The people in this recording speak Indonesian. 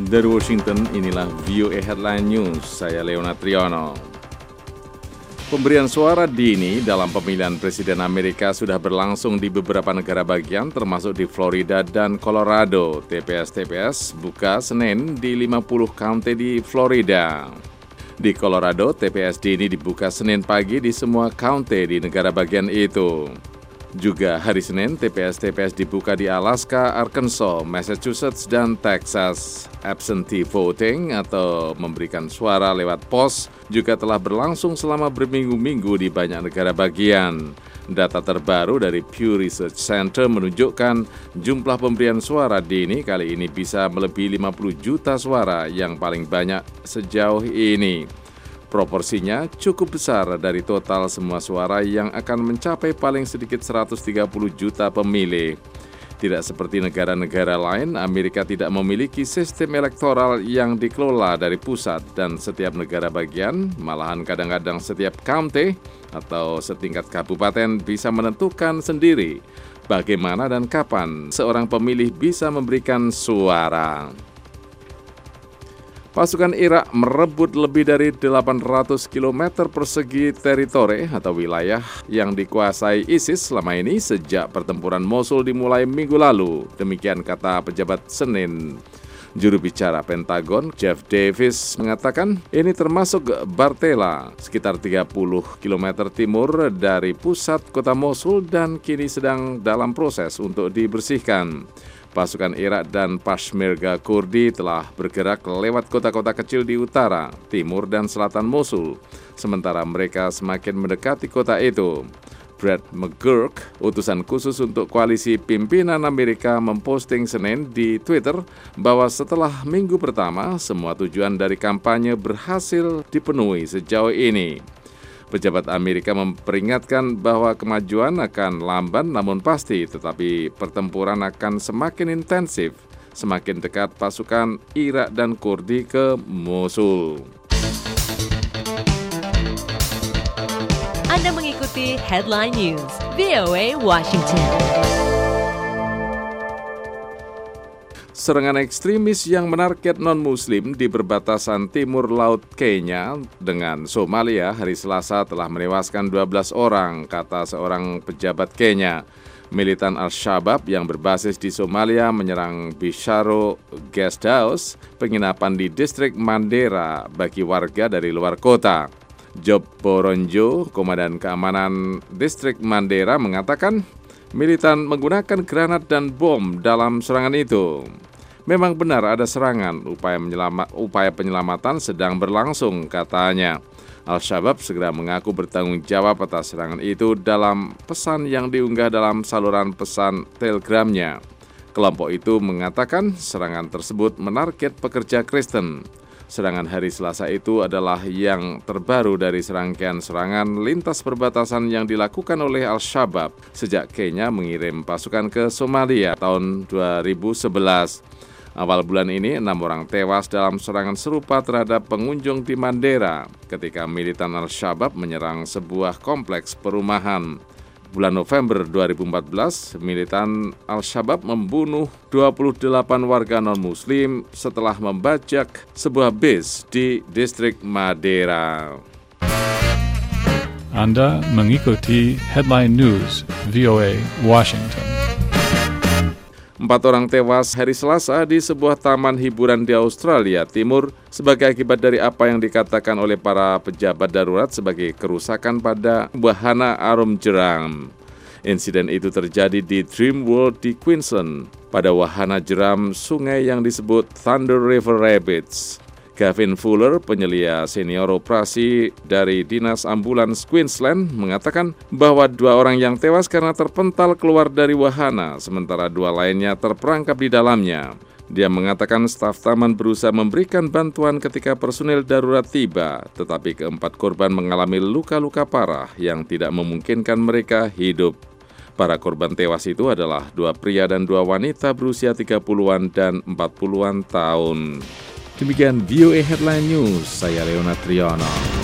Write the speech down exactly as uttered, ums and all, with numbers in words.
Dari Washington, inilah V O A Headline News, saya Leonard Triono. Pemberian suara dini dalam pemilihan Presiden Amerika sudah berlangsung di beberapa negara bagian, termasuk di Florida dan Colorado. T P S-T P S buka Senin di lima puluh county di Florida. Di Colorado, T P S dini dibuka Senin pagi di semua county di negara bagian itu. Juga hari Senin, T P S-T P S dibuka di Alaska, Arkansas, Massachusetts, dan Texas. Absentee voting atau memberikan suara lewat pos juga telah berlangsung selama berminggu-minggu di banyak negara bagian. Data terbaru dari Pew Research Center menunjukkan jumlah pemberian suara dini kali ini bisa melebihi lima puluh juta suara yang paling banyak sejauh ini. Proporsinya cukup besar dari total semua suara yang akan mencapai paling sedikit seratus tiga puluh juta pemilih. Tidak seperti negara-negara lain, Amerika tidak memiliki sistem elektoral yang dikelola dari pusat dan setiap negara bagian, malahan kadang-kadang setiap county atau setingkat kabupaten bisa menentukan sendiri bagaimana dan kapan seorang pemilih bisa memberikan suara. Pasukan Irak merebut lebih dari delapan ratus kilometer persegi teritori atau wilayah yang dikuasai ISIS selama ini sejak pertempuran Mosul dimulai minggu lalu. Demikian kata pejabat Senin. Juru bicara Pentagon, Jeff Davis, mengatakan ini termasuk Bartella, sekitar tiga puluh kilometer timur dari pusat kota Mosul dan kini sedang dalam proses untuk dibersihkan. Pasukan Irak dan Peshmerga Kurdi telah bergerak lewat kota-kota kecil di utara, timur, dan selatan Mosul, sementara mereka semakin mendekati kota itu. Brad McGurk, utusan khusus untuk koalisi pimpinan Amerika, memposting Senin di Twitter bahwa setelah minggu pertama, semua tujuan dari kampanye berhasil dipenuhi sejauh ini. Pejabat Amerika memperingatkan bahwa kemajuan akan lamban namun pasti, tetapi pertempuran akan semakin intensif semakin dekat pasukan Irak dan Kurdi ke Mosul. Anda mengikuti Headline News V O A Washington. Serangan ekstremis yang menarget non-muslim di perbatasan timur laut Kenya dengan Somalia hari Selasa telah menewaskan dua belas orang, kata seorang pejabat Kenya. Militan Al-Shabaab yang berbasis di Somalia menyerang Bisharo Guest House, penginapan di distrik Mandera bagi warga dari luar kota. Job Boronjo, Komandan Keamanan Distrik Mandera, mengatakan militan menggunakan granat dan bom dalam serangan itu. Memang benar ada serangan, upaya, menyelamat, upaya penyelamatan sedang berlangsung, katanya. Al-Shabaab segera mengaku bertanggung jawab atas serangan itu dalam pesan yang diunggah dalam saluran pesan Telegramnya. Kelompok itu mengatakan serangan tersebut menarget pekerja Kristen. Serangan hari Selasa itu adalah yang terbaru dari serangkaian serangan lintas perbatasan yang dilakukan oleh Al-Shabaab sejak Kenya mengirim pasukan ke Somalia tahun dua ribu sebelas. Awal bulan ini, enam orang tewas dalam serangan serupa terhadap pengunjung di Mandera ketika militan Al-Shabaab menyerang sebuah kompleks perumahan. Bulan November dua ribu empat belas, militan Al-Shabaab membunuh dua puluh delapan warga non-muslim setelah membajak sebuah bis di distrik Madera. Anda mengikuti Headline News V O A Washington. Empat orang tewas hari Selasa di sebuah taman hiburan di Australia Timur sebagai akibat dari apa yang dikatakan oleh para pejabat darurat sebagai kerusakan pada wahana arum jeram. Insiden itu terjadi di Dream World di Queensland pada wahana jeram sungai yang disebut Thunder River Rapids. Gavin Fuller, penyelia senior operasi dari Dinas Ambulans Queensland, mengatakan bahwa dua orang yang tewas karena terpental keluar dari wahana, sementara dua lainnya terperangkap di dalamnya. Dia mengatakan staf taman berusaha memberikan bantuan ketika personil darurat tiba, tetapi keempat korban mengalami luka-luka parah yang tidak memungkinkan mereka hidup. Para korban tewas itu adalah dua pria dan dua wanita berusia tiga puluhan dan empat puluhan tahun. Demikian V O A Headline News, saya Leonard Triono.